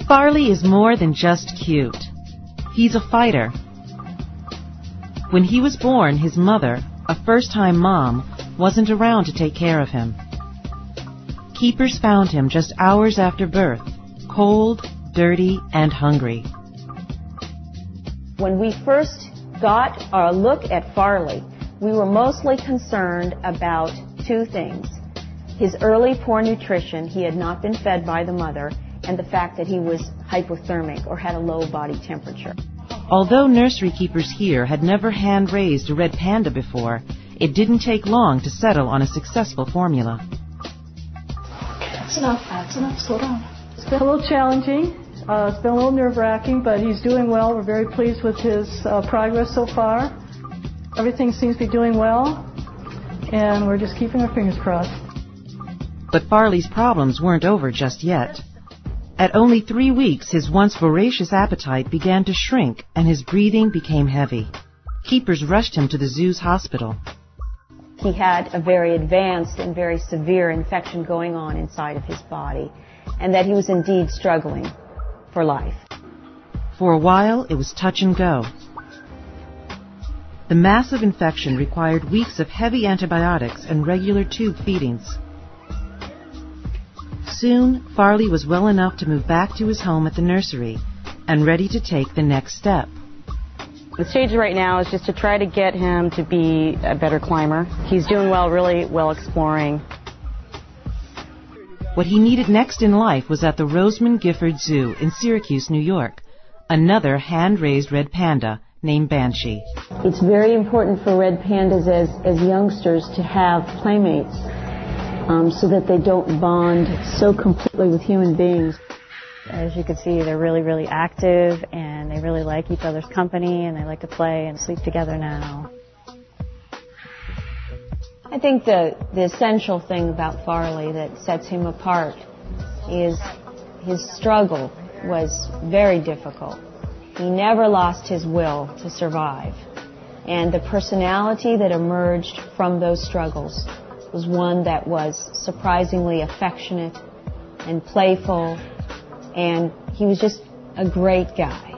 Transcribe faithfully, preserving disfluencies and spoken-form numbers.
Farley is more than just cute. He's a fighter. When he was born, his mother, a first-time mom, wasn't around to take care of him. Keepers found him just hours after birth, cold, dirty, and hungry. When we first got a look at Farley, we were mostly concerned about two things. His early poor nutrition, he had not been fed by the mother, and the fact that he was hypothermic or had a low body temperature. Although nursery keepers here had never hand-raised a red panda before, it didn't take long to settle on a successful formula. That's enough, that's enough, slow down. It's been a little challenging. Uh, it's been a little nerve-wracking, but he's doing well. We're very pleased with his uh, progress so far. Everything seems to be doing well, and we're just keeping our fingers crossed. But Farley's problems weren't over just yet. At only three weeks, his once voracious appetite began to shrink and his breathing became heavy. Keepers rushed him to the zoo's hospital. He had a very advanced and very severe infection going on inside of his body, and that he was indeed struggling for life. For a while, it was touch and go. The massive infection required weeks of heavy antibiotics and regular tube feedings. Soon, Farley was well enough to move back to his home at the nursery and ready to take the next step. The stage right now is just to try to get him to be a better climber. He's doing well, really well exploring. What he needed next in life was at the Rosamond Gifford Zoo in Syracuse, New York, another hand-raised red panda named Banshee. It's very important for red pandas as, as youngsters to have playmates um, so that they don't bond so completely with human beings. As you can see, they're really, really active, and they really like each other's company, and they like to play and sleep together now. I think the, the essential thing about Farley that sets him apart is his struggle was very difficult. He never lost his will to survive. And the personality that emerged from those struggles was one that was surprisingly affectionate and playful, and he was just a great guy.